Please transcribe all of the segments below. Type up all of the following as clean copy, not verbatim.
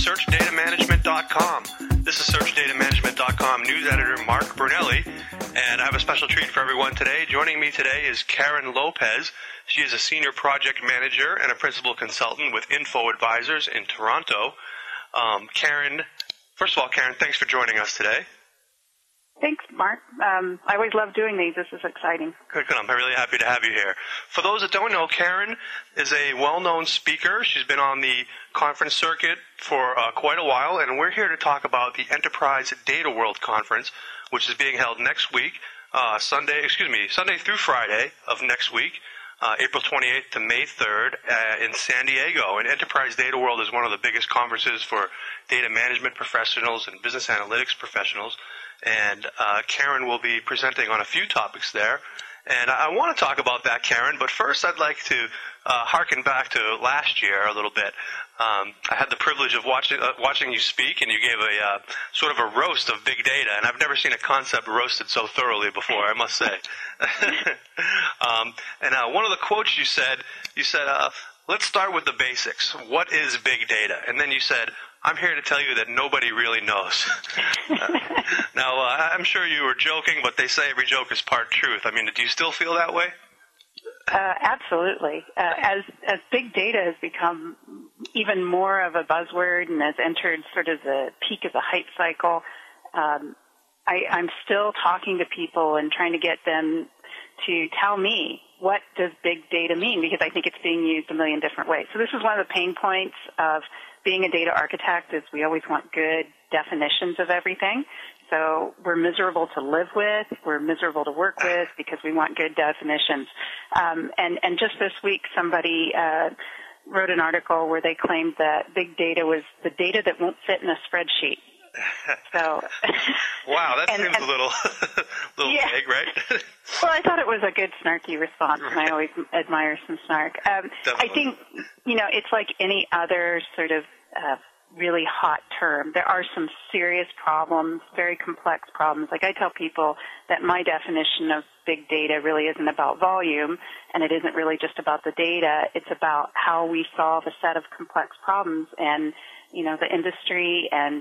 SearchDataManagement.com. This is SearchDataManagement.com news editor Mark Brunelli, and I have a special treat for everyone today. Joining me today is Karen Lopez. She is a senior project manager and a principal consultant with Info Advisors in Toronto. Karen, first of all, Karen, thanks for joining us today. Thanks, Mark. I always love doing these. This is exciting. Good. I'm really happy to have you here. For those that don't know, Karen is a well-known speaker. She's been on the conference circuit for quite a while, and we're here to talk about the Enterprise Data World Conference, which is being held next week, Sunday through Friday of next week, April 28th to May 3rd in San Diego. And Enterprise Data World is one of the biggest conferences for data management professionals and business analytics professionals. And Karen will be presenting on a few topics there. And I want to talk about that, Karen, but first I'd like to harken back to last year a little bit. I had the privilege of watching you speak, and you gave a sort of a roast of big data, and I've never seen a concept roasted so thoroughly before, I must say. And one of the quotes you said, let's start with the basics. What is big data? And then you said, I'm here to tell you that nobody really knows. Now, I'm sure you were joking, but they say every joke is part truth. I mean, do you still feel that way? Absolutely. As big data has become even more of a buzzword and has entered sort of the peak of the hype cycle, I'm still talking to people and trying to get them to tell me, what does big data mean? Because I think it's being used a million different ways. So this is one of the pain points of being a data architect, is we always want good definitions of everything. So we're miserable to live with, we're miserable to work with because we want good definitions. And just this week, somebody wrote an article where they claimed that big data was the data that won't fit in a spreadsheet. So, wow, that seems a little yeah. vague, right? Well, I thought it was a good snarky response, and I always admire some snark. I think, it's like any other sort of really hot term. There are some serious problems, very complex problems. Like I tell people that my definition of big data really isn't about volume, and it isn't really just about the data. It's about how we solve a set of complex problems, and the industry and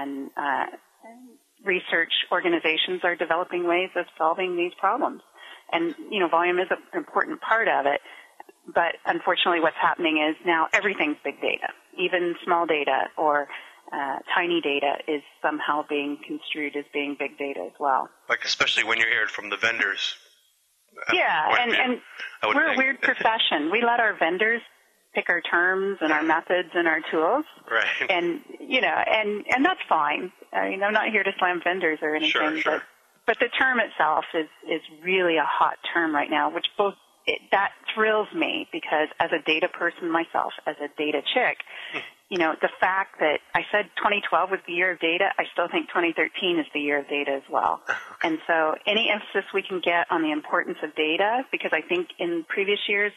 research organizations are developing ways of solving these problems. And, volume is an important part of it. But unfortunately what's happening is now everything's big data. Even small data or tiny data is somehow being construed as being big data as well. Like especially when you hear it from the vendors. Yeah, and we're a weird profession. We let our vendors pick our terms and our methods and our tools. Right. And, and that's fine. I mean, I'm not here to slam vendors or anything. Sure. But the term itself is really a hot term right now, which that thrills me because as a data person myself, as a data chick, the fact that I said 2012 was the year of data, I still think 2013 is the year of data as well. And so any emphasis we can get on the importance of data, because I think in previous years,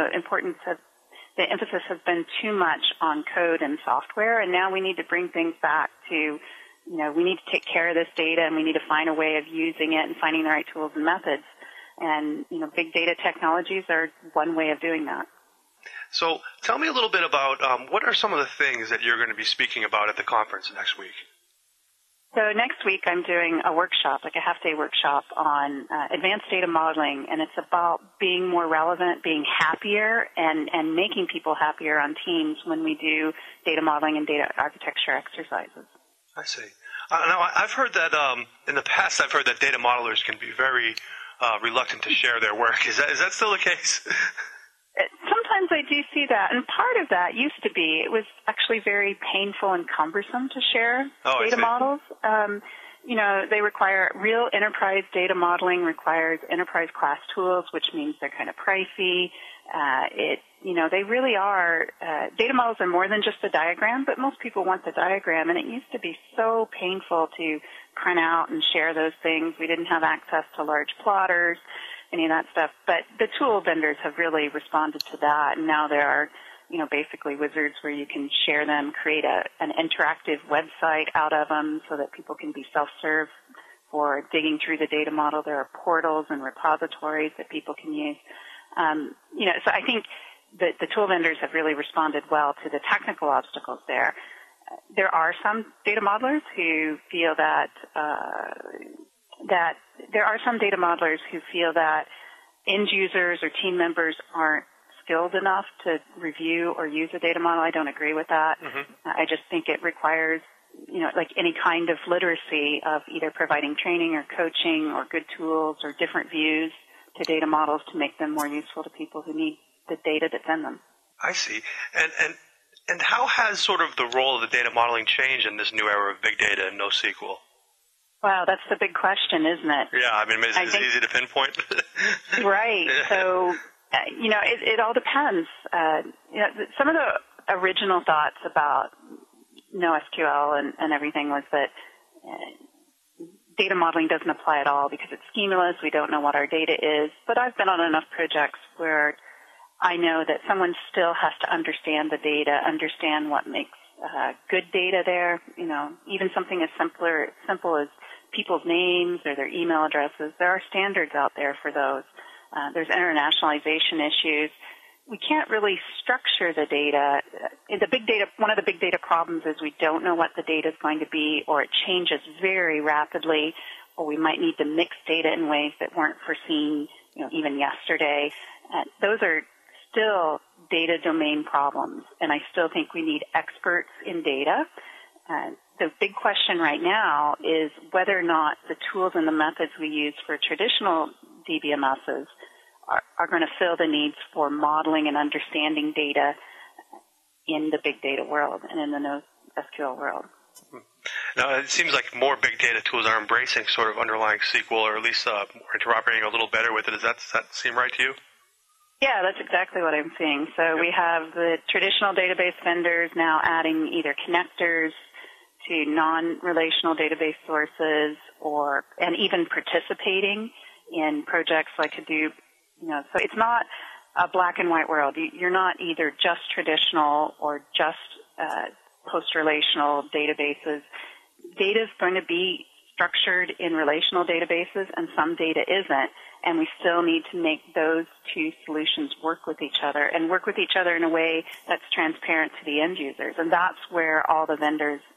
the emphasis has been too much on code and software, and now we need to bring things back to, we need to take care of this data, and we need to find a way of using it and finding the right tools and methods. And, big data technologies are one way of doing that. So tell me a little bit about what are some of the things that you're going to be speaking about at the conference next week? So next week I'm doing a workshop, like a half-day workshop on advanced data modeling, and it's about being more relevant, being happier, and making people happier on teams when we do data modeling and data architecture exercises. I see. Now, I've heard that in the past I've heard that data modelers can be very reluctant to share their work. Is that still the case? Sometimes I do see that, and part of that used to be it was actually very painful and cumbersome to share data models. They require real enterprise data modeling requires enterprise class tools, which means they're kind of pricey. They really are. Data models are more than just a diagram, but most people want the diagram, and it used to be so painful to print out and share those things. We didn't have access to large plotters, any of that stuff. But the tool vendors have really responded to that, and now there are, basically wizards where you can share them, create an interactive website out of them so that people can be self-serve for digging through the data model. There are portals and repositories that people can use. So I think the tool vendors have really responded well to the technical obstacles there. there are some data modelers who feel that end users or team members aren't skilled enough to review or use a data model. I don't agree with that. Mm-hmm. I just think it requires, like any kind of literacy of either providing training or coaching or good tools or different views to data models to make them more useful to people who need the data that's in them. I see. And how has sort of the role of the data modeling changed in this new era of big data and NoSQL? Wow, that's the big question, isn't it? Yeah, I mean, is it easy to pinpoint? Right. Yeah. So, it all depends. Some of the original thoughts about NoSQL and everything was that data modeling doesn't apply at all because it's schemaless. We don't know what our data is. But I've been on enough projects where I know that someone still has to understand the data, understand what makes good data there. Even something as simple as people's names or their email addresses. There are standards out there for those. There's internationalization issues. We can't really structure the data. One of the big data problems is we don't know what the data is going to be, or it changes very rapidly, or we might need to mix data in ways that weren't foreseen, even yesterday. Those are still data domain problems, and I still think we need experts in data. The big question right now is whether or not the tools and the methods we use for traditional DBMSs are going to fill the needs for modeling and understanding data in the big data world and in the NoSQL world. Now, it seems like more big data tools are embracing sort of underlying SQL, or at least interoperating a little better with it. Does that seem right to you? Yeah, that's exactly what I'm seeing. So we have the traditional database vendors now adding either connectors to non-relational database sources and even participating in projects like Hadoop. So it's not a black and white world. You're not either just traditional or just post-relational databases. Data is going to be structured in relational databases, and some data isn't. And we still need to make those two solutions work with each other in a way that's transparent to the end users. And that's where all of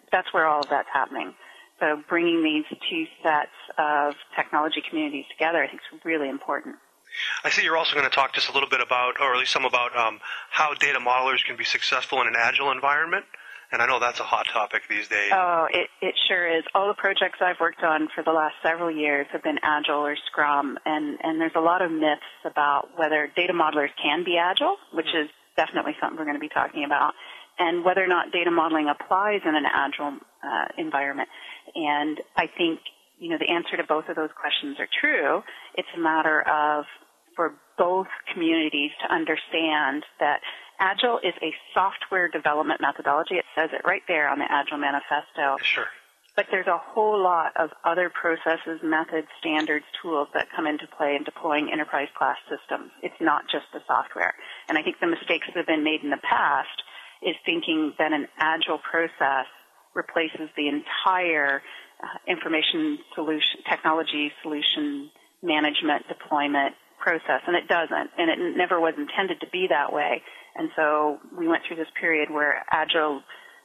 that's happening. So bringing these two sets of technology communities together, I think, is really important. I see you're also going to talk just a little bit about, or at least some about, how data modelers can be successful in an agile environment. And I know that's a hot topic these days. Oh, it sure is. All the projects I've worked on for the last several years have been Agile or Scrum, and there's a lot of myths about whether data modelers can be Agile, which is definitely something we're going to be talking about, and whether or not data modeling applies in an Agile environment. And I think, the answer to both of those questions are true. It's a matter of, for both communities to understand that Agile is a software development methodology. It says it right there on the Agile Manifesto. Sure. But there's a whole lot of other processes, methods, standards, tools that come into play in deploying enterprise-class systems. It's not just the software. And I think the mistakes that have been made in the past is thinking that an Agile process replaces the entire information solution, technology solution management deployment process, and it doesn't. And it never was intended to be that way. And so we went through this period where Agile,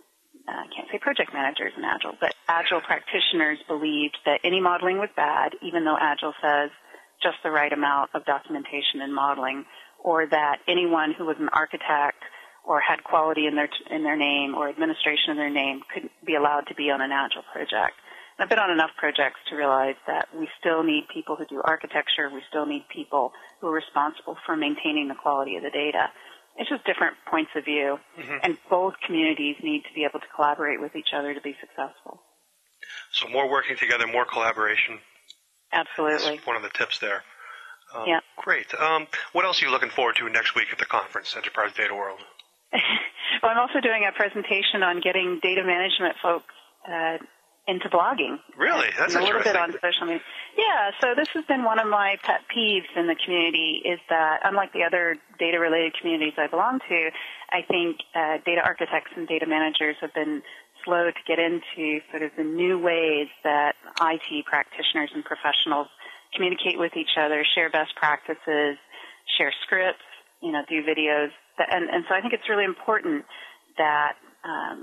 I can't say project managers in Agile, but Agile practitioners believed that any modeling was bad, even though Agile says just the right amount of documentation and modeling, or that anyone who was an architect or had quality in their name or administration in their name could be allowed to be on an Agile project. And I've been on enough projects to realize that we still need people who do architecture. We still need people who are responsible for maintaining the quality of the data. It's just different points of view, and both communities need to be able to collaborate with each other to be successful. So more working together, more collaboration. Absolutely. That's one of the tips there. Yeah. Great. What else are you looking forward to next week at the conference, Enterprise Data World? Well, I'm also doing a presentation on getting data management folks into blogging. Really? That's interesting. A little bit on social media. Yeah, so this has been one of my pet peeves in the community, is that unlike the other data-related communities I belong to, I think data architects and data managers have been slow to get into sort of the new ways that IT practitioners and professionals communicate with each other, share best practices, share scripts, do videos. And so I think it's really important that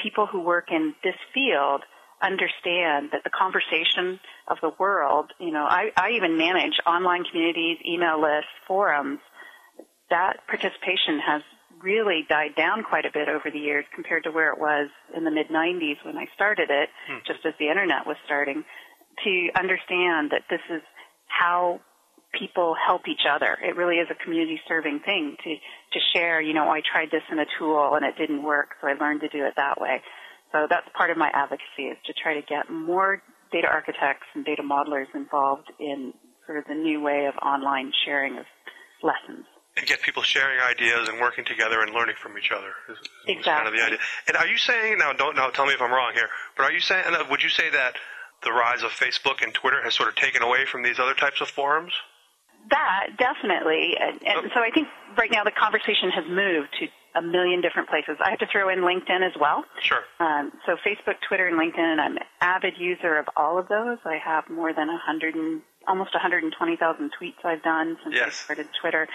people who work in this field understand that the conversation of the world, I even manage online communities, email lists, forums. That participation has really died down quite a bit over the years compared to where it was in the mid-90s when I started it, just as the internet was starting, to understand that this is how people help each other. It really is a community-serving thing to share, I tried this in a tool and it didn't work, so I learned to do it that way. So that's part of my advocacy, is to try to get more data architects and data modelers involved in sort of the new way of online sharing of lessons. And get people sharing ideas and working together and learning from each other. Exactly. Kind of the idea. And are you saying, now tell me if I'm wrong here, but would you say that the rise of Facebook and Twitter has sort of taken away from these other types of forums? That, definitely. And so I think right now the conversation has moved to a million different places. I have to throw in LinkedIn as well. Sure. So Facebook, Twitter, and LinkedIn, I'm an avid user of all of those. I have more than almost 120,000 tweets I've done since I started Twitter.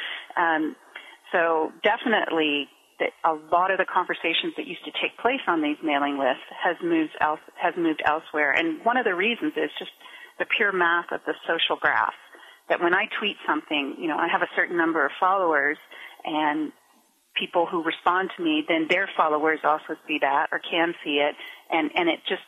So definitely a lot of the conversations that used to take place on these mailing lists has moved elsewhere. And one of the reasons is just the pure math of the social graph. That when I tweet something, I have a certain number of followers, and people who respond to me, then their followers also see that or can see it, and it just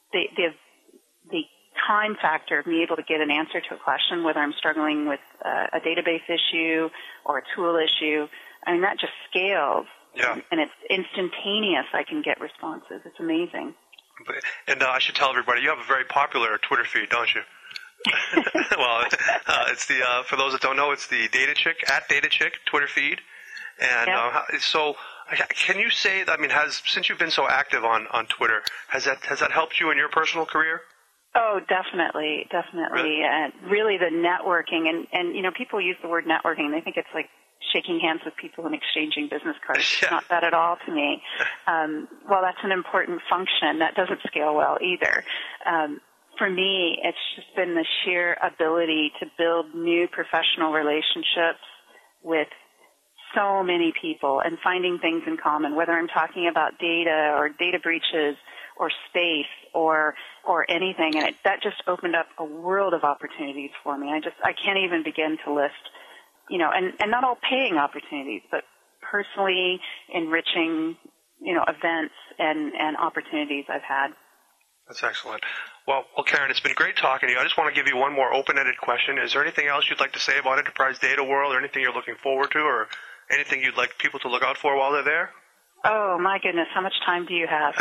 the time factor of me able to get an answer to a question, whether I'm struggling with a database issue or a tool issue, that just scales. Yeah. And it's instantaneous. I can get responses. It's amazing. And I should tell everybody, you have a very popular Twitter feed, don't you? Well, it's for those that don't know, it's the @DataChick Twitter feed. And so can you say that, since you've been so active on Twitter, has that helped you in your personal career? Oh, definitely. Really? Really the networking, and people use the word networking. They think it's like shaking hands with people and exchanging business cards. It's not that at all to me. Well, that's an important function. That doesn't scale well either. For me, it's just been the sheer ability to build new professional relationships with so many people and finding things in common, whether I'm talking about data or data breaches or space or anything. And that just opened up a world of opportunities for me. I can't even begin to list, and not all paying opportunities, but personally enriching, events and opportunities I've had. That's excellent. Well, Karen, it's been great talking to you. I just want to give you one more open-ended question. Is there anything else you'd like to say about Enterprise Data World, or anything you're looking forward to, or anything you'd like people to look out for while they're there? Oh, my goodness. How much time do you have?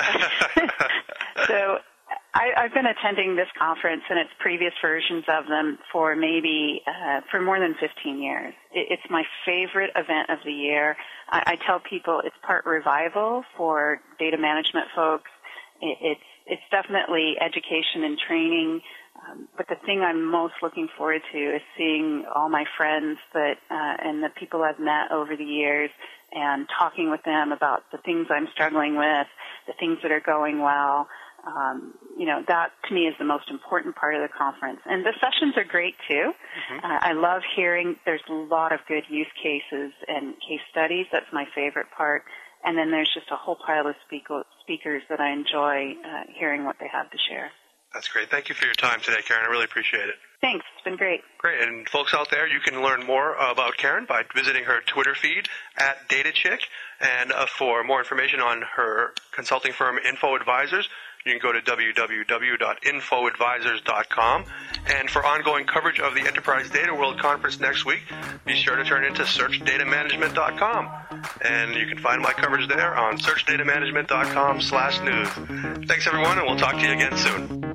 So I've been attending this conference and its previous versions of them for for more than 15 years. It's my favorite event of the year. I tell people it's part revival for data management folks. It's definitely education and training, but the thing I'm most looking forward to is seeing all my friends and the people I've met over the years, and talking with them about the things I'm struggling with, the things that are going well. That to me is the most important part of the conference. And the sessions are great too. Mm-hmm. I love hearing. There's a lot of good use cases and case studies. That's my favorite part. And then there's just a whole pile of speakers that I enjoy hearing what they have to share. That's great. Thank you for your time today, Karen. I really appreciate it. Thanks. It's been great. Great. And folks out there, you can learn more about Karen by visiting her Twitter feed @DataChick. And for more information on her consulting firm, Info Advisors, you can go to www.infoadvisors.com. And for ongoing coverage of the Enterprise Data World Conference next week, be sure to turn into searchdatamanagement.com. And you can find my coverage there on searchdatamanagement.com/news. Thanks, everyone, and we'll talk to you again soon.